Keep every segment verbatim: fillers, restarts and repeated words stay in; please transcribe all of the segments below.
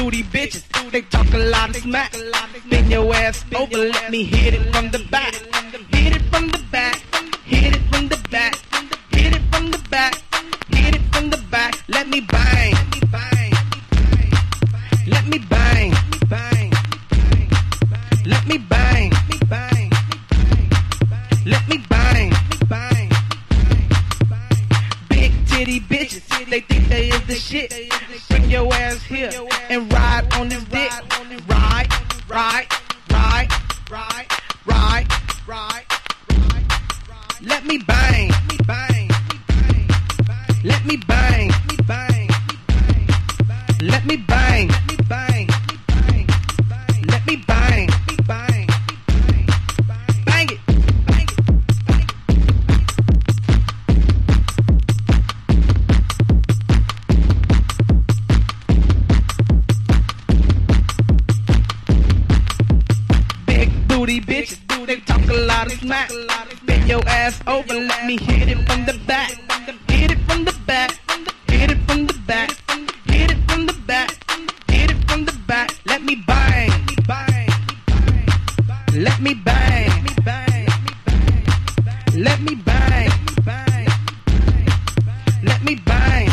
booty bitches, they talk a lot of smack. Bend your ass over, let me hit it from the back. Hit it from the back, hit it from the back, hit it from the back, hit it from the back. Let me bang, let me bang, let me bang, let me bang. Big titty bitches, they think they is the shit. Bring your ass here and ride on this dick. Ride, ride, ride, ride, ride, ride. Let me bang, let me bang, let me bang, let me bang, bang it. Big booty bitches, they talk a lot of smack. Bend your ass over, let me hit it from the back. Hit it from the back, hit it from the back, hit it from the back, hit it from the back. Let me bang, let me bang, let me bang, let me bang.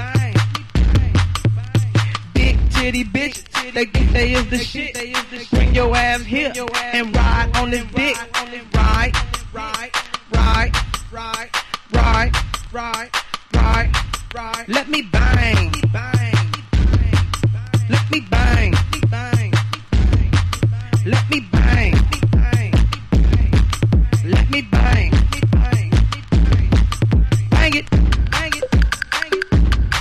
Big titty bitches, they think they is the shit. Bring your ass here and ride on this dick. Ride, ride, ride, ride, ride, ride, ride, ride. Let me bang, let me bang, let me bang, let me bang, bang it, bang it, bang it.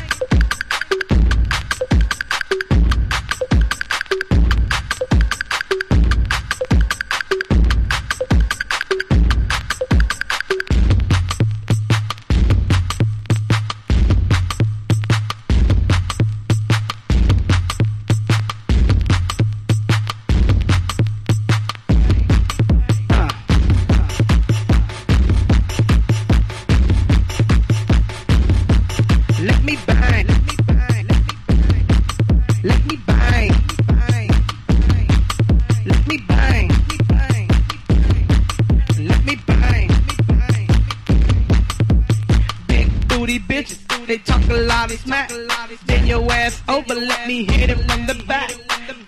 Let me bang, let me bang, let me bang, let me bang, let me bang. Big booty bitches, they talk a lot of smack. Bend your ass over, let me hit it from the back.